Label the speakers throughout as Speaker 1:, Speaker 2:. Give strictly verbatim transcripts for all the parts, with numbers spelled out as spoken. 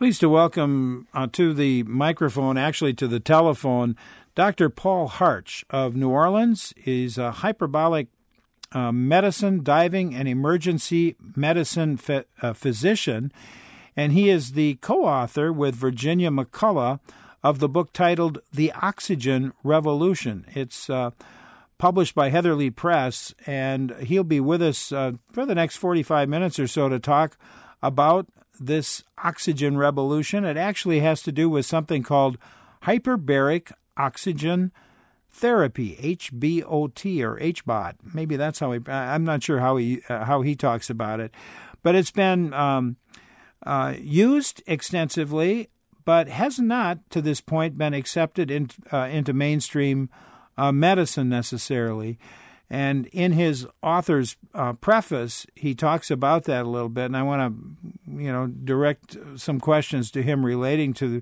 Speaker 1: Pleased to welcome uh, to the microphone, actually to the telephone, Doctor Paul Harch of New Orleans. He's a hyperbolic uh, medicine, diving, and emergency medicine ph- uh, physician, and he is the co-author with Virginia McCullough of the book titled The Oxygen Revolution. It's uh, published by Heatherly Press, and he'll be with us uh, for the next forty-five minutes or so to talk about this oxygen revolution. It actually has to do with something called hyperbaric oxygen therapy, H B O T or H B O T. Maybe that's how he, I'm not sure how he uh, how he talks about it. But it's been um, uh, used extensively, but has not to this point been accepted in, uh, into mainstream uh, medicine necessarily. And in his author's uh, preface, he talks about that a little bit, and I want to, you know, direct some questions to him relating to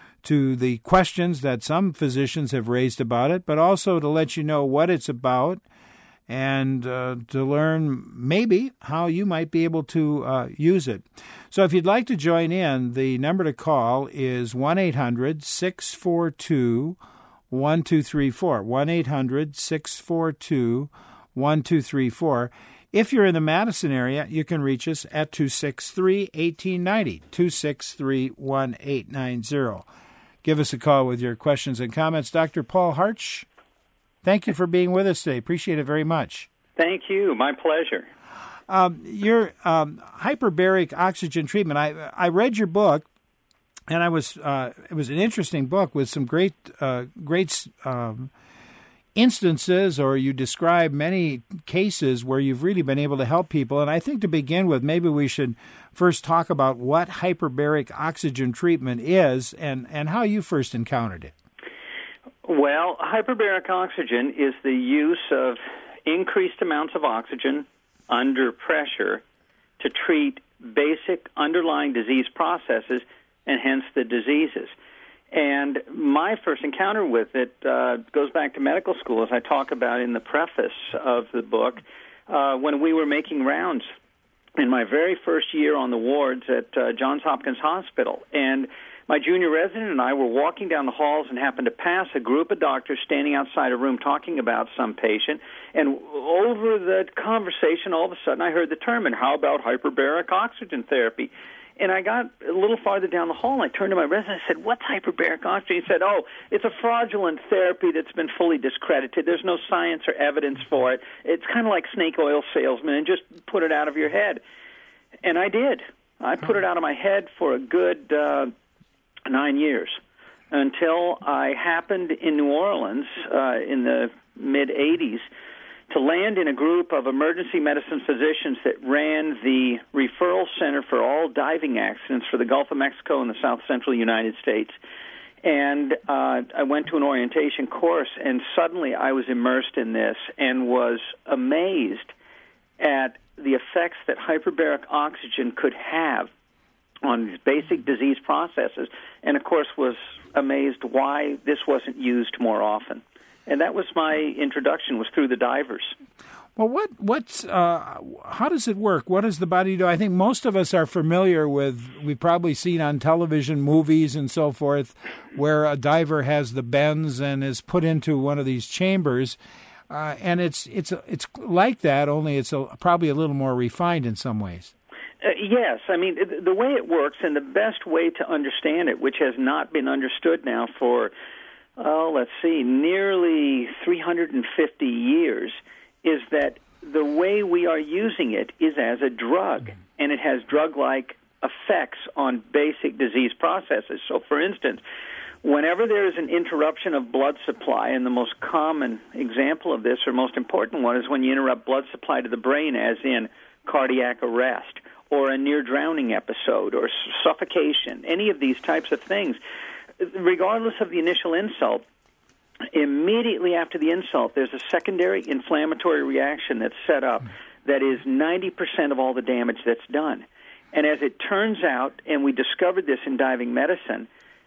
Speaker 1: to the questions that some physicians have raised about it, but also to let you know what it's about and uh, to learn maybe how you might be able to uh, use it. So if you'd like to join in, the number to call is one eight hundred six four two one two three four, one eight hundred six four two one two three four. If you're in the Madison area, you can reach us at two six three, one eight nine zero, two six three, one eight nine zero. Give us a call with your questions and comments. Doctor Paul Harch, thank you for being with us today. Appreciate it very much.
Speaker 2: Thank you. My pleasure.
Speaker 1: Um, your um, hyperbaric oxygen treatment, I, I read your book, and I was uh, it was an interesting book with some great uh, great um, instances, or you describe many cases where you've really been able to help people. And I think to begin with, maybe we should first talk about what hyperbaric oxygen treatment is and, and how you first encountered it.
Speaker 2: Well, hyperbaric oxygen is the use of increased amounts of oxygen under pressure to treat basic underlying disease processes and hence the diseases. And my first encounter with it uh, goes back to medical school, as I talk about in the preface of the book, uh, when we were making rounds in my very first year on the wards at uh, Johns Hopkins Hospital. And my junior resident and I were walking down the halls and happened to pass a group of doctors standing outside a room talking about some patient. And over the conversation, all of a sudden, I heard the term, and how about hyperbaric oxygen therapy? And I got a little farther down the hall, and I turned to my resident and said, what's hyperbaric oxygen? He said, oh, it's a fraudulent therapy that's been fully discredited. There's no science or evidence for it. It's kind of like snake oil salesman, and just put it out of your head. And I did. I put it out of my head for a good uh, nine years until I happened in New Orleans uh, in the mid-eighties to land in a group of emergency medicine physicians that ran the referral center for all diving accidents for the Gulf of Mexico and the south central United States. And uh, I went to an orientation course, and suddenly I was immersed in this and was amazed at the effects that hyperbaric oxygen could have on these basic disease processes, and of course was amazed why this wasn't used more often. And that was my introduction, was through the divers.
Speaker 1: Well, what what's uh, how does it work? What does the body do? I think most of us are familiar with, we've probably seen on television, movies and so forth, where a diver has the bends and is put into one of these chambers. Uh, and it's it's it's like that, only it's a, probably a little more refined in some ways.
Speaker 2: Uh, yes. I mean, the way it works and the best way to understand it, which has not been understood now for oh, let's see, nearly three hundred fifty years, is that the way we are using it is as a drug, and it has drug-like effects on basic disease processes. So, for instance, whenever there is an interruption of blood supply, and the most common example of this, or most important one, is when you interrupt blood supply to the brain, as in cardiac arrest, or a near-drowning episode, or suffocation, any of these types of things. Regardless of the initial insult, immediately after the insult, there's a secondary inflammatory reaction that's set up that is ninety percent of all the damage that's done. And as it turns out, and we discovered this in diving medicine,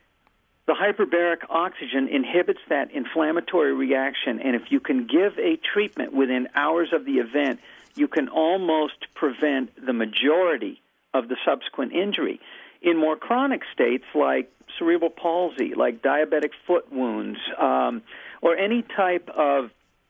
Speaker 2: the hyperbaric oxygen inhibits that inflammatory reaction, and if you can give a treatment within hours of the event, you can almost prevent the majority of the subsequent injury. In more chronic states like cerebral palsy, like diabetic foot wounds, um, or any type of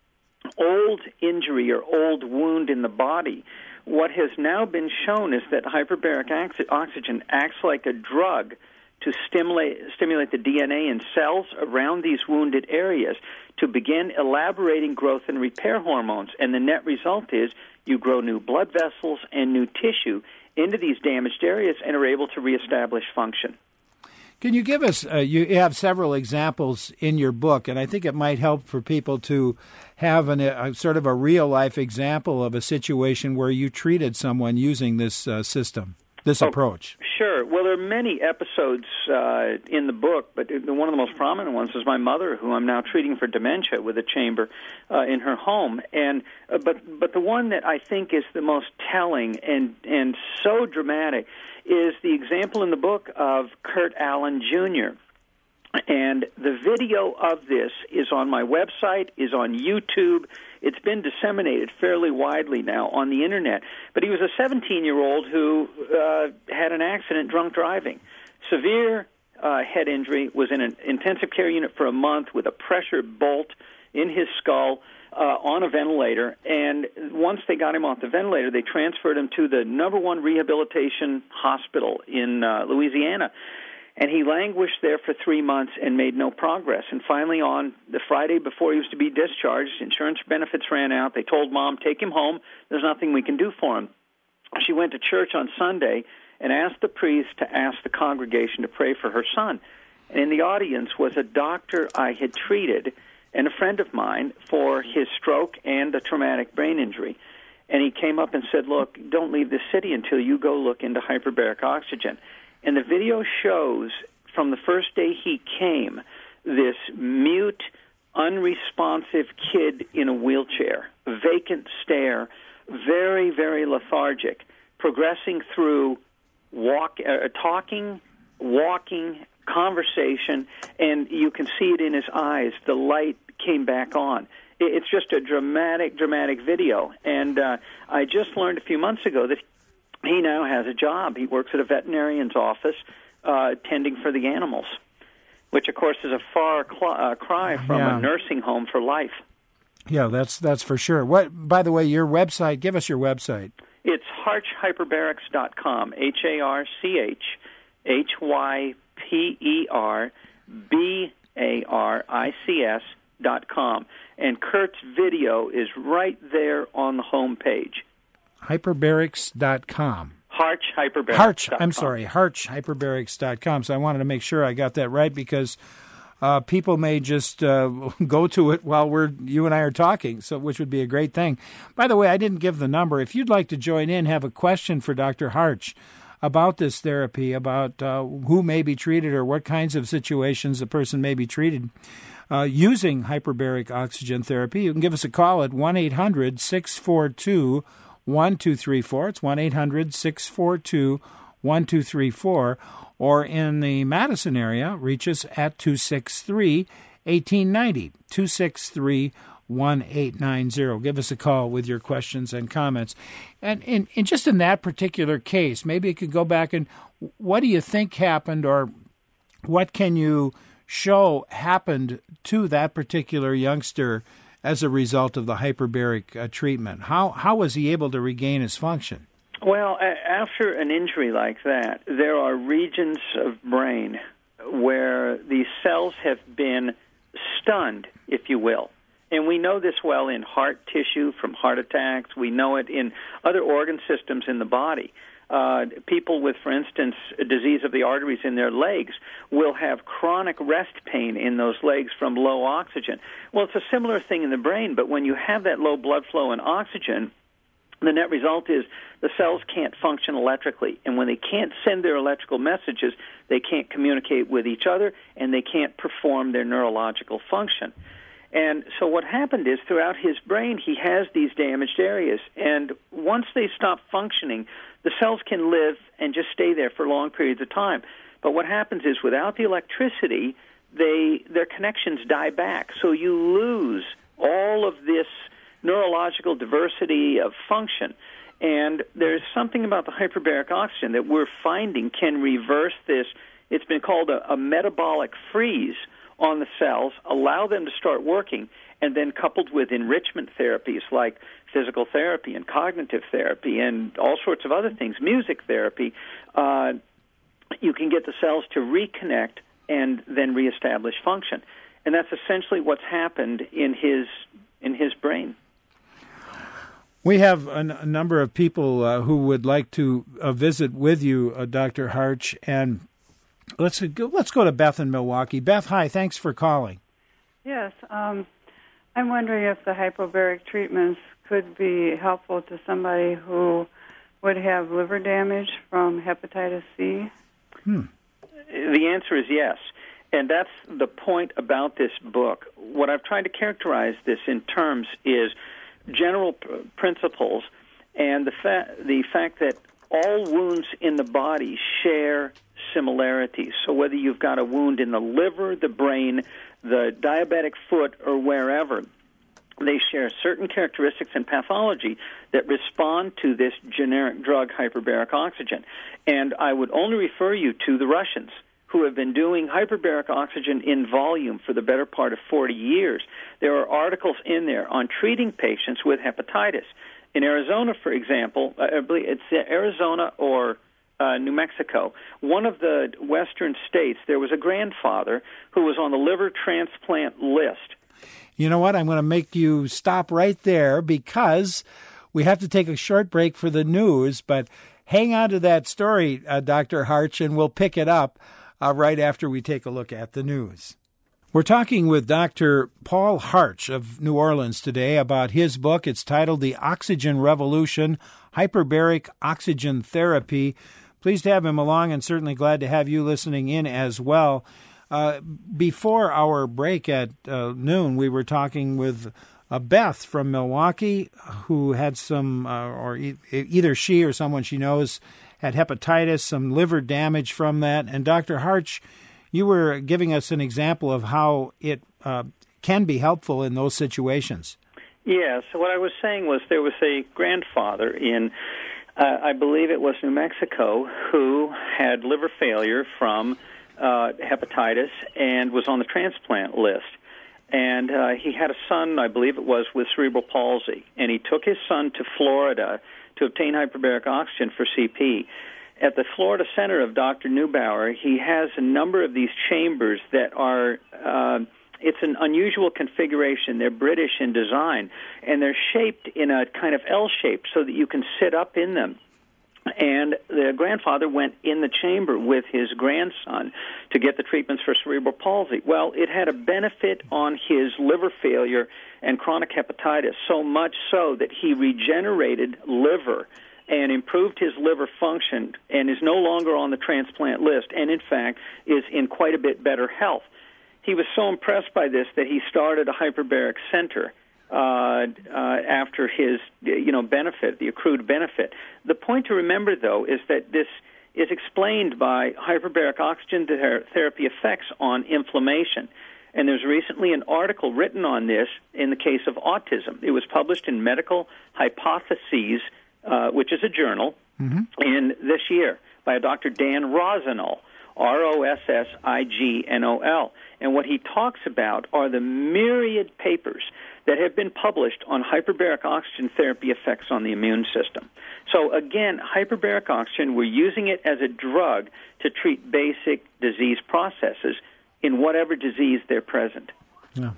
Speaker 2: old injury or old wound in the body, what has now been shown is that hyperbaric oxygen acts like a drug to stimulate stimulate the D N A in cells around these wounded areas to begin elaborating growth and repair hormones. And the net result is you grow new blood vessels and new tissue into these damaged areas and are able to reestablish function.
Speaker 1: Can you give us, uh, you have several examples in your book, and I think it might help for people to have an, a sort of a real-life example of a situation where you treated someone using this uh, system, this
Speaker 2: oh,
Speaker 1: approach.
Speaker 2: Sure. Well, there are many episodes uh, in the book, but one of the most prominent ones is my mother, who I'm now treating for dementia with a chamber uh, in her home. And uh, but but the one that I think is the most telling and and so dramatic is the example in the book of Kurt Allen Junior And the video of this is on my website, is on YouTube. It's been disseminated fairly widely now on the Internet. But he was a seventeen-year-old who uh, had an accident drunk driving. Severe uh, head injury, was in an intensive care unit for a month with a pressure bolt in his skull, Uh, on a ventilator, and once they got him off the ventilator, they transferred him to the number one rehabilitation hospital in uh, Louisiana, and he languished there for three months and made no progress. And finally, on the Friday before he was to be discharged, insurance benefits ran out. They told Mom, take him home. There's nothing we can do for him. She went to church on Sunday and asked the priest to ask the congregation to pray for her son. And in the audience was a doctor I had treated and a friend of mine for his stroke and a traumatic brain injury. And he came up and said, look, don't leave the city until you go look into hyperbaric oxygen. And the video shows from the first day he came, this mute, unresponsive kid in a wheelchair, vacant stare, very, very lethargic, progressing through walk, uh, talking, walking, conversation, and you can see it in his eyes. The light came back on. It's just a dramatic, dramatic video. And uh, I just learned a few months ago that he now has a job. He works at a veterinarian's office uh, tending for the animals, which, of course, is a far cl- uh, cry from
Speaker 1: yeah.
Speaker 2: a nursing home for life.
Speaker 1: Yeah, that's that's for sure. What? By the way, your website, give us your website.
Speaker 2: It's harch hyperbarics dot com, H A R C H H Y P E R B A R I C S dot com. And Kurt's video is right there on the home page.
Speaker 1: hyperbarics dot com.
Speaker 2: Harch hyperbarics.
Speaker 1: Harch, I'm sorry, harch hyperbarics dot com. So I wanted to make sure I got that right because uh, people may just uh, go to it while we're you and I are talking, so which would be a great thing. By the way, I didn't give the number. If you'd like to join in, have a question for Doctor Harch about this therapy, about uh, who may be treated or what kinds of situations a person may be treated uh, using hyperbaric oxygen therapy, you can give us a call at one eight hundred six four two one two three four. It's one eight hundred six four two one two three four. Or in the Madison area, reach us at two six three one eight nine zero, two six three one eight nine zero. Give us a call with your questions and comments. And, and, and just in that particular case, maybe you could go back and what do you think happened or what can you show happened to that particular youngster as a result of the hyperbaric uh, treatment? How how was he able to regain his function?
Speaker 2: Well, a- after an injury like that, there are regions of brain where these cells have been stunned, if you will. And we know this well in heart tissue from heart attacks. We know it in other organ systems in the body. Uh, people with, for instance, a disease of the arteries in their legs will have chronic rest pain in those legs from low oxygen. Well, it's a similar thing in the brain, but when you have that low blood flow and oxygen, the net result is the cells can't function electrically. And when they can't send their electrical messages, they can't communicate with each other, and they can't perform their neurological function. And so what happened is throughout his brain, he has these damaged areas. And once they stop functioning, the cells can live and just stay there for long periods of time. But what happens is without the electricity, they their connections die back. So you lose all of this neurological diversity of function. And there's something about the hyperbaric oxygen that we're finding can reverse this. It's been called a, a metabolic freeze on the cells, allow them to start working, and then coupled with enrichment therapies like physical therapy and cognitive therapy and all sorts of other things, music therapy, uh, you can get the cells to reconnect and then reestablish function. And that's essentially what's happened in his in his brain.
Speaker 1: We have a, n- a number of people uh, who would like to uh, visit with you, uh, Doctor Harch, and let's go, let's go to Beth in Milwaukee. Beth, hi, thanks for calling.
Speaker 3: Yes, um, I'm wondering if the hyperbaric treatments could be helpful to somebody who would have liver damage from hepatitis C.
Speaker 1: Hmm.
Speaker 2: The answer is yes. And that's the point about this book. What I've tried to characterize this in terms is general pr- principles and the, fa- the fact that all wounds in the body share similarities. So whether you've got a wound in the liver, the brain, the diabetic foot, or wherever, they share certain characteristics and pathology that respond to this generic drug, hyperbaric oxygen. And I would only refer you to the Russians, who have been doing hyperbaric oxygen in volume for the better part of forty years. There are articles in there on treating patients with hepatitis. In Arizona, for example, I believe it's Arizona or uh, New Mexico, one of the western states, there was a grandfather who was on the liver transplant list.
Speaker 1: You know what? I'm going to make you stop right there because we have to take a short break for the news, but hang on to that story, uh, Doctor Harch, and we'll pick it up Uh, right after we take a look at the news. We're talking with Doctor Paul Harch of New Orleans today about his book. It's titled The Oxygen Revolution, Hyperbaric Oxygen Therapy. Pleased to have him along and certainly glad to have you listening in as well. Uh, before our break at uh, noon, we were talking with uh, Beth from Milwaukee who had some, uh, or e- either she or someone she knows had hepatitis, some liver damage from that. And Doctor Harch, you were giving us an example of how it uh, can be helpful in those situations.
Speaker 2: Yeah, so what I was saying was there was a grandfather in, uh, I believe it was New Mexico, who had liver failure from uh, hepatitis and was on the transplant list. And uh, he had a son, I believe it was, with cerebral palsy. And he took his son to Florida to obtain hyperbaric oxygen for C P. At the Florida Center of Doctor Neubauer, he has a number of these chambers that are, uh, it's an unusual configuration. They're British in design, and they're shaped in a kind of L shape so that you can sit up in them. And the grandfather went in the chamber with his grandson to get the treatments for cerebral palsy. Well, it had a benefit on his liver failure and chronic hepatitis, so much so that he regenerated liver and improved his liver function and is no longer on the transplant list and, in fact, is in quite a bit better health. He was so impressed by this that he started a hyperbaric center Uh, uh, after his, you know, benefit, the accrued benefit. The point to remember, though, is that this is explained by hyperbaric oxygen ther- therapy effects on inflammation. And there's recently an article written on this in the case of autism. It was published in Medical Hypotheses, uh, which is a journal, mm-hmm. in this year by a Doctor Dan Rossignol, R O S S I G N O L. And what he talks about are the myriad papers that have been published on hyperbaric oxygen therapy effects on the immune system. So again, hyperbaric oxygen, we're using it as a drug to treat basic disease processes in whatever disease they're present.
Speaker 1: Yeah.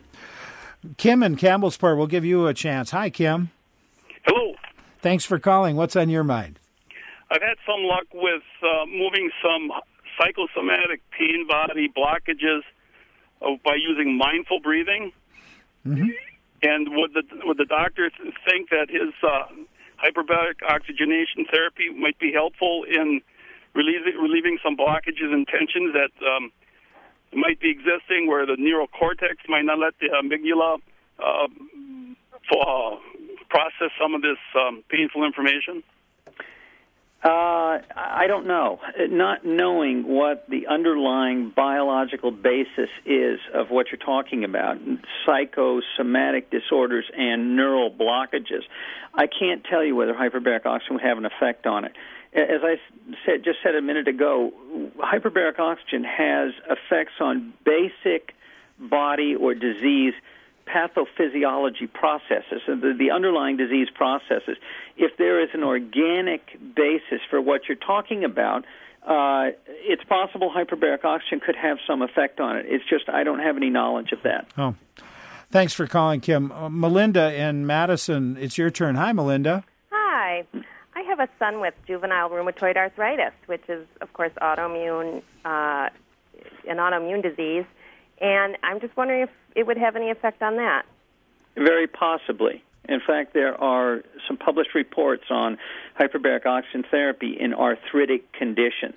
Speaker 1: Kim in Campbellsport, we'll give you a chance. Hi, Kim.
Speaker 4: Hello.
Speaker 1: Thanks for calling. What's on your mind?
Speaker 4: I've had some luck with uh, moving some psychosomatic pain body blockages uh, by using mindful breathing. Mm-hmm. And would the would the doctor think that his uh, hyperbaric oxygenation therapy might be helpful in relieving, relieving some blockages and tensions that um, might be existing where the neural cortex might not let the amygdala uh, for, uh, process some of this um, painful information?
Speaker 2: Uh, I don't know. Not knowing what the underlying biological basis is of what you're talking about, psychosomatic disorders and neural blockages, I can't tell you whether hyperbaric oxygen would have an effect on it. As I said, just said a minute ago, hyperbaric oxygen has effects on basic body or disease pathophysiology processes, the, the underlying disease processes. If there is an organic basis for what you're talking about, uh, it's possible hyperbaric oxygen could have some effect on it. It's just I don't have any knowledge of that.
Speaker 1: Oh, thanks for calling, Kim. Uh, Melinda in Madison, it's your turn. Hi, Melinda.
Speaker 5: Hi. I have a son with juvenile rheumatoid arthritis, which is, of course, autoimmune, uh, an autoimmune disease. And I'm just wondering if it would have any effect on that.
Speaker 2: Very possibly. In fact, there are some published reports on hyperbaric oxygen therapy in arthritic conditions.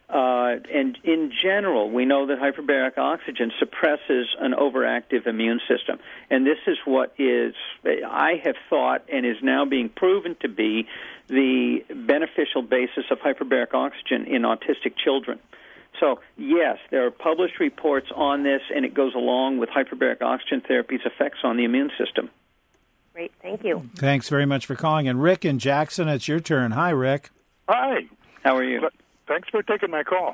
Speaker 2: Uh, and in general, we know that hyperbaric oxygen suppresses an overactive immune system. And this is what is, I have thought, and is now being proven to be the beneficial basis of hyperbaric oxygen in autistic children. So, yes, there are published reports on this, and it goes along with hyperbaric oxygen therapy's effects on the immune system.
Speaker 5: Great, thank you.
Speaker 1: Thanks very much for calling. And Rick in Jackson, it's your turn. Hi, Rick.
Speaker 6: Hi.
Speaker 2: How are you?
Speaker 6: Thanks for taking my call.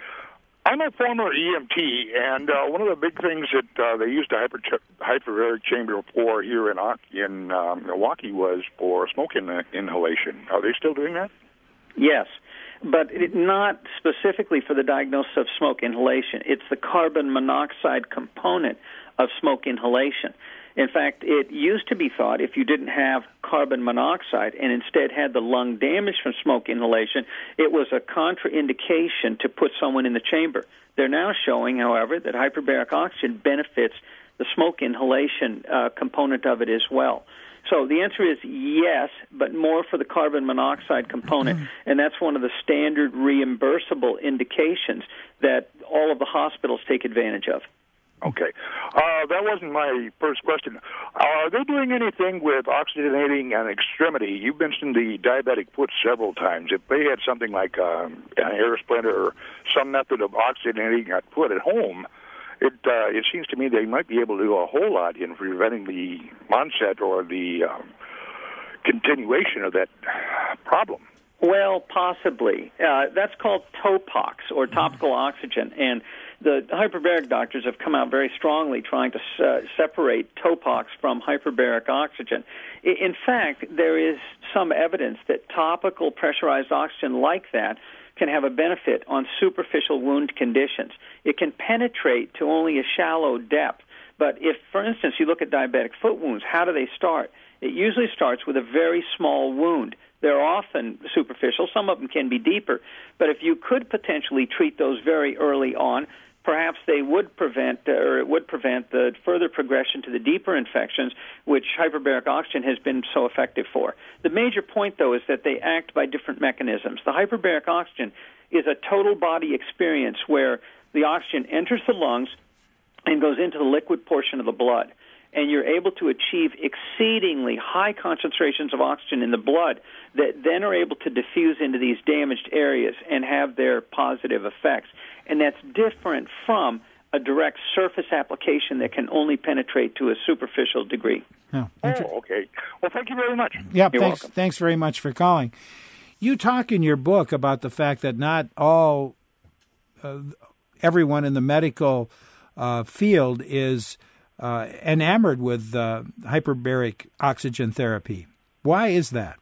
Speaker 6: I'm a former E M T, and uh, one of the big things that uh, they used a hyper hyperbaric chamber for here in in um, Milwaukee was for smoke in inhalation. Are they still doing that?
Speaker 2: Yes. But it, not specifically for the diagnosis of smoke inhalation. It's the carbon monoxide component of smoke inhalation. In fact, it used to be thought if you didn't have carbon monoxide and instead had the lung damage from smoke inhalation, it was a contraindication to put someone in the chamber. They're now showing, however, that hyperbaric oxygen benefits the smoke inhalation uh, component of it as well. So the answer is yes, but more for the carbon monoxide component, and that's one of the standard reimbursable indications that all of the hospitals take advantage of.
Speaker 6: Okay. Uh, that wasn't my first question. Are they doing anything with oxygenating an extremity? You mentioned the diabetic foot several times. If they had something like um, an air splinter or some method of oxygenating that foot at home, It uh, it seems to me they might be able to do a whole lot in preventing the onset or the um, continuation of that problem.
Speaker 2: Well, possibly. Uh, that's called Topox, or topical oxygen, and the hyperbaric doctors have come out very strongly trying to uh, separate Topox from hyperbaric oxygen. In fact, there is some evidence that topical pressurized oxygen like that can have a benefit on superficial wound conditions. It can penetrate to only a shallow depth. But if, for instance, you look at diabetic foot wounds, how do they start? It usually starts with a very small wound. They're often superficial. Some of them can be deeper. But if you could potentially treat those very early on, perhaps they would prevent, uh, or it would prevent the further progression to the deeper infections, which hyperbaric oxygen has been so effective for. The major point, though, is that they act by different mechanisms. The hyperbaric oxygen is a total body experience where the oxygen enters the lungs and goes into the liquid portion of the blood. And you're able to achieve exceedingly high concentrations of oxygen in the blood that then are able to diffuse into these damaged areas and have their positive effects. And that's different from a direct surface application that can only penetrate to a superficial degree.
Speaker 1: Oh,
Speaker 6: oh okay. Well, thank you very much.
Speaker 1: Yeah,
Speaker 2: You're
Speaker 1: thanks,
Speaker 2: welcome.
Speaker 1: Thanks very much for calling. You talk in your book about the fact that not all, uh, everyone in the medical uh, field is uh, enamored with uh, hyperbaric oxygen therapy. Why is that?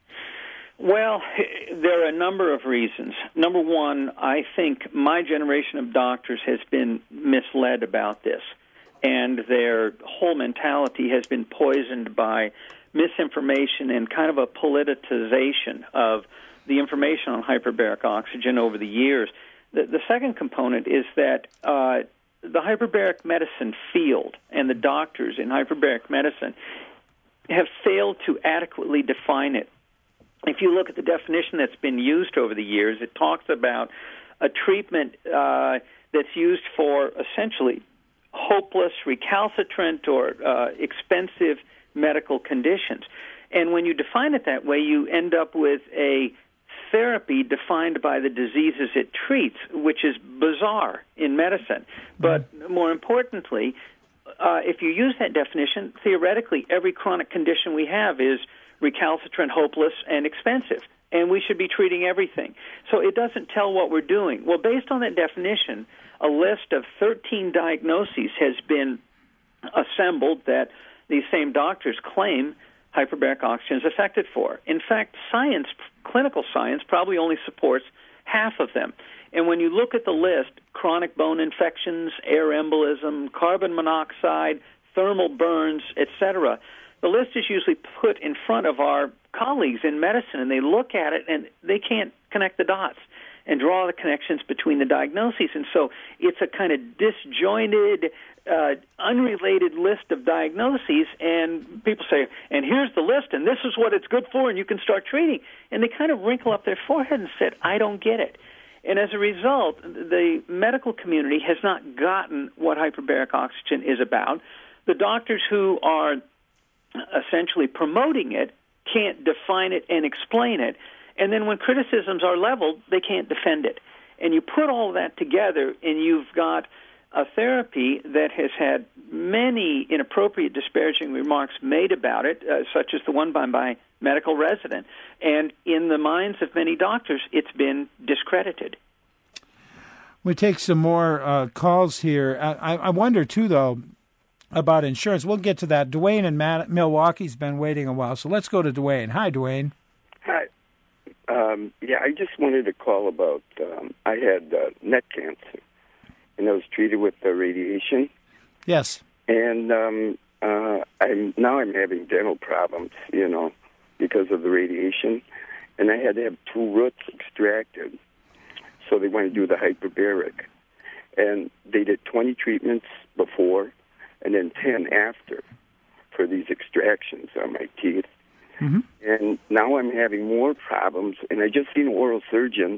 Speaker 2: Well, there are a number of reasons. Number one, I think my generation of doctors has been misled about this, and their whole mentality has been poisoned by misinformation and kind of a politicization of the information on hyperbaric oxygen over the years. The, the second component is that uh, the hyperbaric medicine field and the doctors in hyperbaric medicine have failed to adequately define it. If you look at the definition that's been used over the years, it talks about a treatment uh, that's used for essentially hopeless, recalcitrant, or uh, expensive medical conditions. And when you define it that way, you end up with a therapy defined by the diseases it treats, which is bizarre in medicine. But more importantly, uh, if you use that definition, theoretically, every chronic condition we have is recalcitrant, hopeless, and expensive, and we should be treating everything. So it doesn't tell what we're doing. Well, based on that definition, a list of thirteen diagnoses has been assembled that these same doctors claim hyperbaric oxygen is effective for. In fact, science, clinical science, probably only supports half of them. And when you look at the list, chronic bone infections, air embolism, carbon monoxide, thermal burns, et cetera, the list is usually put in front of our colleagues in medicine, and they look at it, and they can't connect the dots and draw the connections between the diagnoses. And so it's a kind of disjointed, uh, unrelated list of diagnoses, and people say, and here's the list, and this is what it's good for, and you can start treating. And they kind of wrinkle up their forehead and said, I don't get it. And as a result, the medical community has not gotten what hyperbaric oxygen is about. The doctors who are essentially promoting it can't define it and explain it. And then when criticisms are leveled, they can't defend it. And you put all that together, and you've got a therapy that has had many inappropriate, disparaging remarks made about it, uh, such as the one by my medical resident. And in the minds of many doctors, it's been discredited.
Speaker 1: We take some more uh, calls here. I, I wonder, too, though, about insurance. We'll get to that. Dwayne in Ma- Milwaukee's been waiting a while, so let's go to Dwayne. Hi, Dwayne.
Speaker 7: Hi. Um, yeah, I just wanted to call about, um, I had uh, neck cancer, and I was treated with the radiation.
Speaker 1: Yes.
Speaker 7: And um, uh, I'm now I'm having dental problems, you know, because of the radiation, and I had to have two roots extracted. So they want to do the hyperbaric, and they did twenty treatments before, and then ten after for these extractions on my teeth. Mm-hmm. And now I'm having more problems, and I just seen an oral surgeon,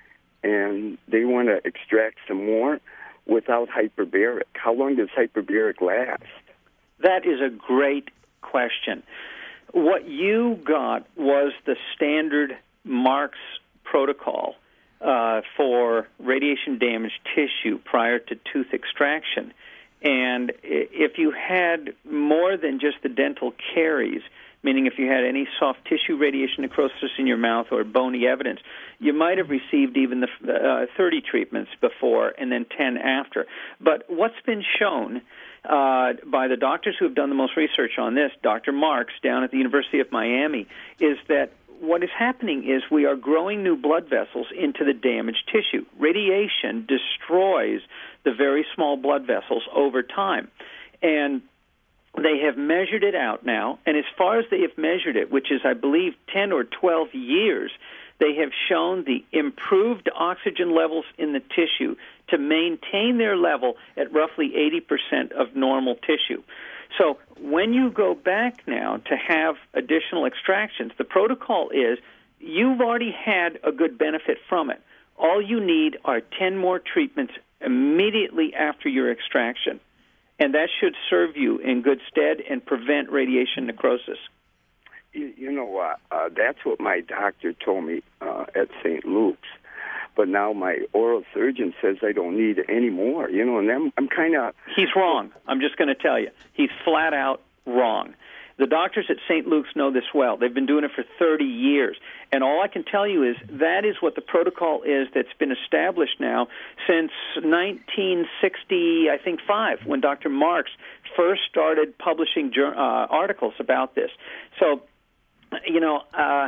Speaker 7: and they want to extract some more without hyperbaric. How long does hyperbaric last?
Speaker 2: That is a great question. What you got was the standard Marks protocol uh, for radiation-damaged tissue prior to tooth extraction. And if you had more than just the dental caries, meaning if you had any soft tissue radiation necrosis in your mouth or bony evidence, you might have received even the uh, thirty treatments before and then ten after. But what's been shown uh, by the doctors who have done the most research on this, Doctor Marks down at the University of Miami, is that what is happening is we are growing new blood vessels into the damaged tissue. Radiation destroys the very small blood vessels over time. And they have measured it out now, and as far as they have measured it, which is, I believe, ten or twelve years, they have shown the improved oxygen levels in the tissue to maintain their level at roughly eighty percent of normal tissue. So when you go back now to have additional extractions, the protocol is you've already had a good benefit from it. All you need are ten more treatments immediately after your extraction. And that should serve you in good stead and prevent radiation necrosis.
Speaker 7: You, you know, uh, uh, that's what my doctor told me uh, at Saint Luke's. But now my oral surgeon says I don't need any more, you know, and I'm, I'm kind of...
Speaker 2: He's wrong. I'm just going to tell you. He's flat out wrong. The doctors at Saint Luke's know this well. They've been doing it for thirty years. And all I can tell you is that is what the protocol is that's been established now since nineteen sixty, I think, five, when Doctor Marks first started publishing uh, articles about this. So, you know, uh,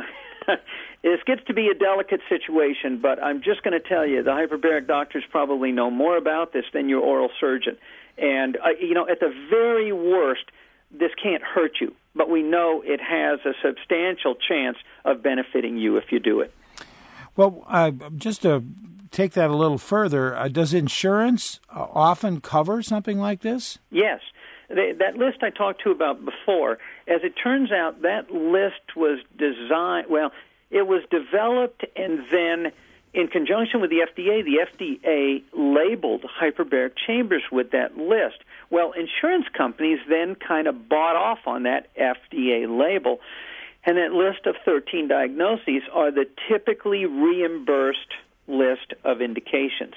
Speaker 2: this gets to be a delicate situation, but I'm just going to tell you, the hyperbaric doctors probably know more about this than your oral surgeon. And, uh, you know, at the very worst, this can't hurt you, but we know it has a substantial chance of benefiting you if you do it.
Speaker 1: Well, uh, just to take that a little further, uh, does insurance uh, often cover something like this?
Speaker 2: Yes. They, that list I talked to about before, as it turns out, that list was designed, well, it was developed and then in conjunction with the F D A, the F D A labeled hyperbaric chambers with that list. Well, insurance companies then kind of bought off on that F D A label. And that list of thirteen diagnoses are the typically reimbursed list of indications.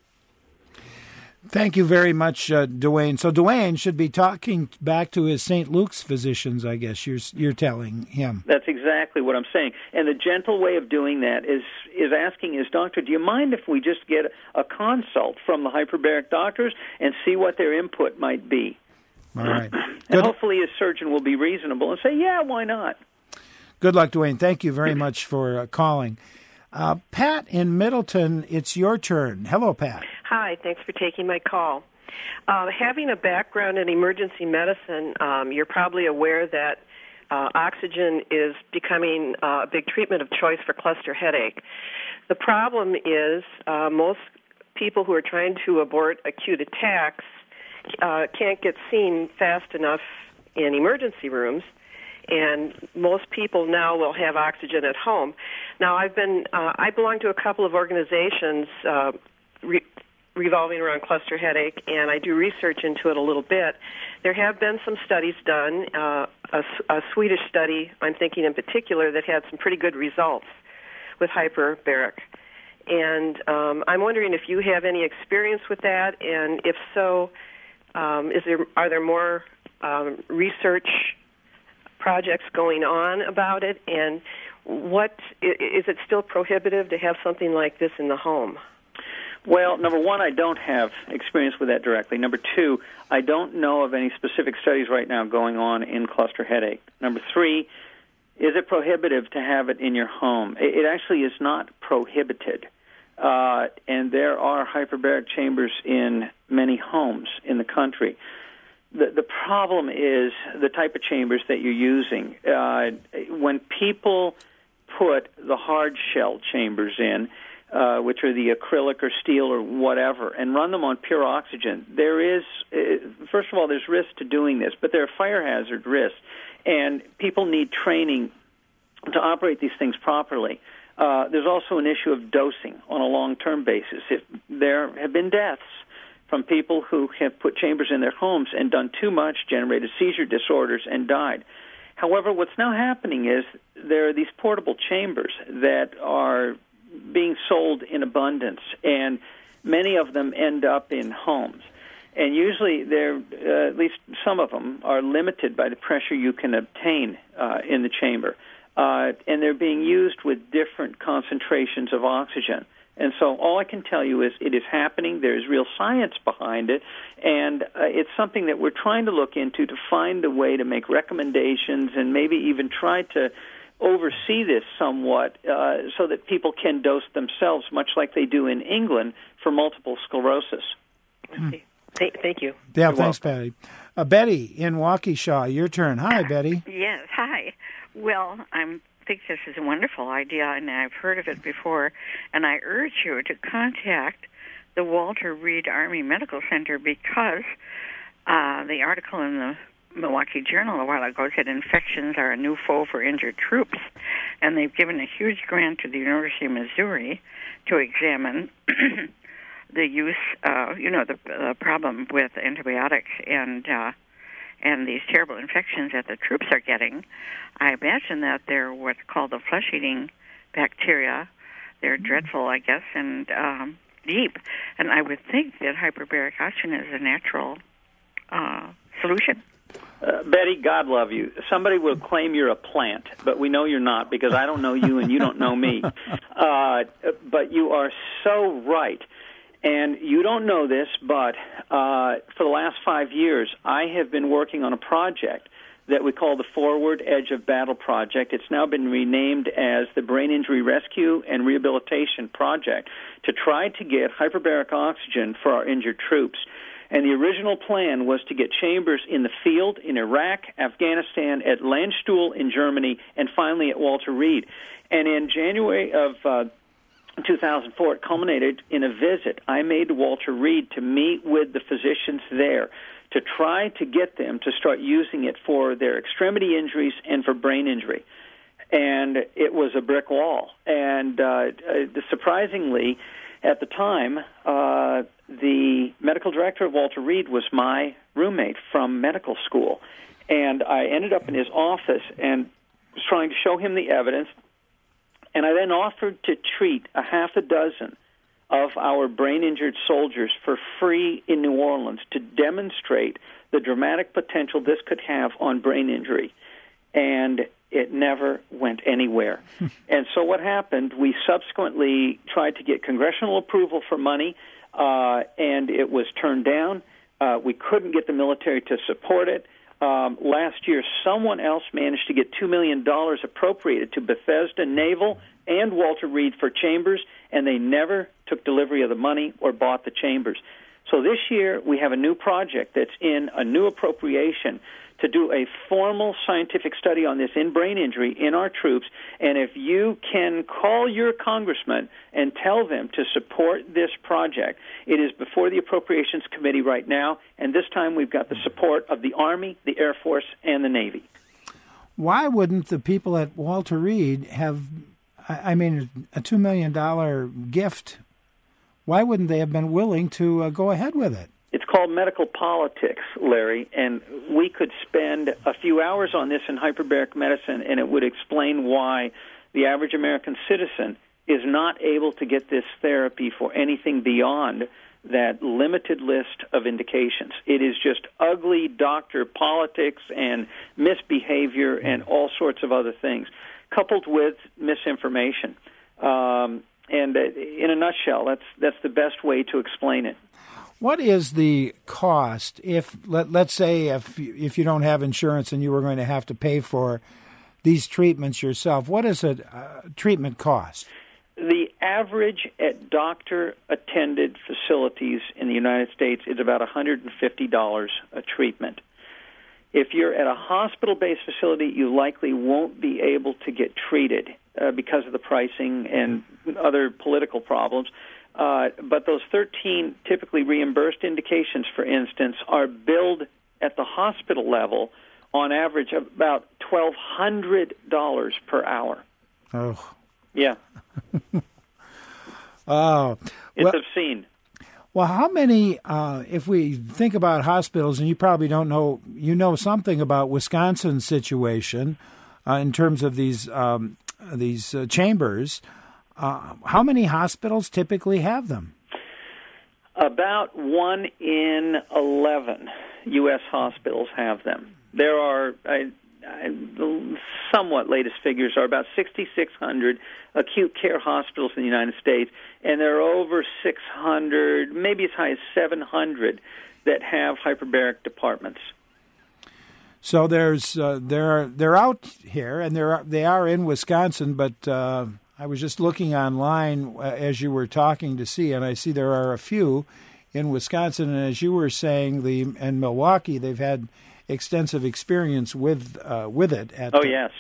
Speaker 1: Thank you very much, uh, Dwayne. So Dwayne should be talking back to his Saint Luke's physicians, I guess you're you're telling him.
Speaker 2: That's exactly what I'm saying. And the gentle way of doing that is is asking his doctor, do you mind if we just get a consult from the hyperbaric doctors and see what their input might be?
Speaker 1: All right.
Speaker 2: And
Speaker 1: Good.
Speaker 2: hopefully his surgeon will be reasonable and say, yeah, why not?
Speaker 1: Good luck, Dwayne. Thank you very much for uh, calling. Uh, Pat in Middleton, it's your turn. Hello, Pat.
Speaker 8: Hi, thanks for taking my call. Uh, having a background in emergency medicine, um, you're probably aware that uh, oxygen is becoming uh, a big treatment of choice for cluster headache. The problem is uh, most people who are trying to abort acute attacks uh, can't get seen fast enough in emergency rooms, and most people now will have oxygen at home. Now, I've been uh, I belong to a couple of organizations uh, re- revolving around cluster headache, and I do research into it a little bit. There have been some studies done, uh, a, a Swedish study, I'm thinking in particular, that had some pretty good results with hyperbaric. And um, I'm wondering if you have any experience with that, and if so, um, is there are there more um, research projects going on about it, and what is it still prohibitive to have something like this in the home?
Speaker 2: Well, number one, I don't have experience with that directly. Number two, I don't know of any specific studies right now going on in cluster headache. Number three, is it prohibitive to have it in your home? It actually is not prohibited, uh, and there are hyperbaric chambers in many homes in the country. The, the problem is the type of chambers that you're using. Uh, when people put the hard shell chambers in, uh, which are the acrylic or steel or whatever, and run them on pure oxygen, there is, uh, first of all, there's risk to doing this, but there are fire hazard risks, and people need training to operate these things properly. Uh, there's also an issue of dosing on a long-term basis. If there have been deaths from people who have put chambers in their homes and done too much, generated seizure disorders, and died. However, what's now happening is there are these portable chambers that are being sold in abundance, and many of them end up in homes. And usually, they're, uh, at least some of them, are limited by the pressure you can obtain uh, in the chamber. Uh, and they're being used with different concentrations of oxygen. And so all I can tell you is it is happening. There's real science behind it, and uh, it's something that we're trying to look into to find a way to make recommendations and maybe even try to oversee this somewhat uh, so that people can dose themselves, much like they do in England for multiple sclerosis.
Speaker 8: Hmm. Thank, thank you.
Speaker 1: Yeah,
Speaker 2: You're
Speaker 1: thanks,
Speaker 2: welcome.
Speaker 1: Patty. Uh, Betty in Waukesha, your turn. Hi, Betty.
Speaker 9: Yes, hi. Well, I'm I think this is a wonderful idea, and I've heard of it before, and I urge you to contact the Walter Reed Army Medical Center because uh, the article in the Milwaukee Journal a while ago said infections are a new foe for injured troops, and they've given a huge grant to the University of Missouri to examine the use, uh, you know, the uh, problem with antibiotics and uh, and these terrible infections that the troops are getting. I imagine that they're what's called the flesh-eating bacteria. They're dreadful, I guess, and um, deep. And I would think that hyperbaric oxygen is a natural uh, solution.
Speaker 2: Uh, Betty, God love you. Somebody will claim you're a plant, but we know you're not because I don't know you and you don't know me. Uh, but you are so right. And you don't know this, but uh, for the last five years, I have been working on a project that we call the Forward Edge of Battle Project. It's now been renamed as the Brain Injury Rescue and Rehabilitation Project to try to get hyperbaric oxygen for our injured troops. And the original plan was to get chambers in the field in Iraq, Afghanistan, at Landstuhl in Germany, and finally at Walter Reed. And in January of uh, two thousand four, it culminated in a visit I made to Walter Reed to meet with the physicians there to try to get them to start using it for their extremity injuries and for brain injury. And it was a brick wall. And uh, uh, surprisingly, at the time, uh, the medical director of Walter Reed was my roommate from medical school. And I ended up in his office, and was trying to show him the evidence, and I then offered to treat a half a dozen of our brain-injured soldiers for free in New Orleans to demonstrate the dramatic potential this could have on brain injury. And it never went anywhere. And so what happened, we subsequently tried to get congressional approval for money, uh, and it was turned down. Uh, we couldn't get the military to support it. Um, last year, someone else managed to get two million dollars appropriated to Bethesda Naval and Walter Reed for chambers, and they never took delivery of the money or bought the chambers. So this year, we have a new project that's in a new appropriation to do a formal scientific study on this in brain injury in our troops. And if you can call your congressman and tell them to support this project, it is before the Appropriations Committee right now, and this time we've got the support of the Army, the Air Force, and the Navy.
Speaker 1: Why wouldn't the people at Walter Reed have, I mean, a two million dollars gift? Why wouldn't they have been willing to uh, go ahead with it?
Speaker 2: It's called medical politics, Larry, and we could spend a few hours on this in hyperbaric medicine, and it would explain why the average American citizen is not able to get this therapy for anything beyond that limited list of indications. It is just ugly doctor politics and misbehavior and all sorts of other things, coupled with misinformation. Um, and uh, in a nutshell, that's that's the best way to explain it.
Speaker 1: What is the cost if, let, let's say, if if you don't have insurance and you were going to have to pay for these treatments yourself, what is a uh, treatment cost?
Speaker 2: The average at doctor-attended facilities in the United States is about one hundred fifty dollars a treatment. If you're at a hospital-based facility, you likely won't be able to get treated uh, because of the pricing and other political problems. Uh, but those thirteen typically reimbursed indications, for instance, are billed at the hospital level on average about twelve hundred dollars per hour.
Speaker 1: Oh.
Speaker 2: Yeah.
Speaker 1: Oh.
Speaker 2: It's
Speaker 1: well,
Speaker 2: obscene.
Speaker 1: Well, how many, uh, if we think about hospitals, and you probably don't know, you know something about Wisconsin's situation uh, in terms of these, um, these uh, chambers. Uh, how many hospitals typically have them?
Speaker 2: About one in eleven U S hospitals have them. There are, I, I, the somewhat latest figures are about sixty-six hundred acute care hospitals in the United States, and there are over six hundred, maybe as high as seven hundred, that have hyperbaric departments.
Speaker 1: So there's uh, they're they're out here, and they're they are in Wisconsin, but. Uh, I was just looking online uh, as you were talking to see, and I see there are a few in Wisconsin. And as you were saying, the in Milwaukee, they've had extensive experience with uh, with it. At,
Speaker 2: oh yes,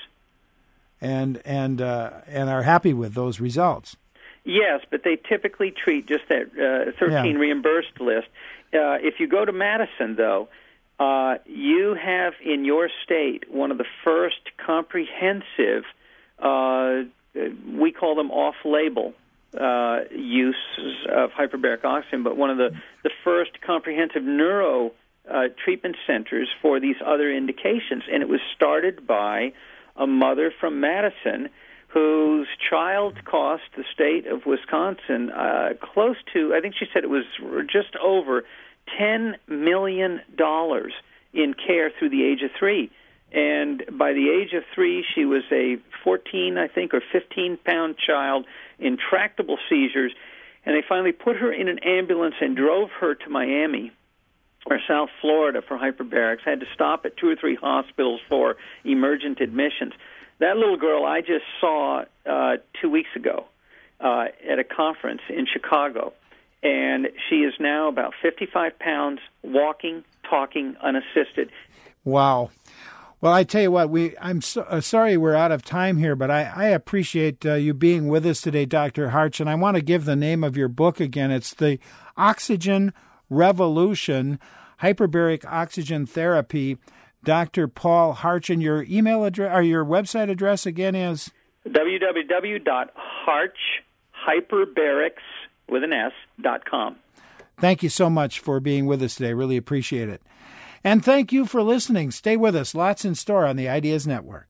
Speaker 1: and and uh, and are happy with those results.
Speaker 2: Yes, but they typically treat just that uh, thirteen yeah. reimbursed list. Uh, if you go to Madison, though, uh, you have in your state one of the first comprehensive. Uh, We call them off-label uh, uses of hyperbaric oxygen, but one of the, the first comprehensive neuro uh, treatment centers for these other indications. And it was started by a mother from Madison whose child cost the state of Wisconsin uh, close to, I think she said it was just over ten million dollars in care through the age of three. And by the age of three, she was a fourteen, I think, or fifteen-pound child, intractable seizures, and they finally put her in an ambulance and drove her to Miami or South Florida for hyperbarics, had to stop at two or three hospitals for emergent admissions. That little girl I just saw uh, two weeks ago uh, at a conference in Chicago, and she is now about fifty-five pounds, walking, talking, unassisted.
Speaker 1: Wow. Well, I tell you what, we I'm so, uh, sorry we're out of time here, but I, I appreciate uh, you being with us today, Doctor Harch, and I want to give the name of your book again. It's The Oxygen Revolution, Hyperbaric Oxygen Therapy. Doctor Paul Harch, and your email address or your website address again is?
Speaker 2: w w w dot harch hyperbarics with an S dot com.
Speaker 1: Thank you so much for being with us today. Really appreciate it. And thank you for listening. Stay with us. Lots in store on the Ideas Network.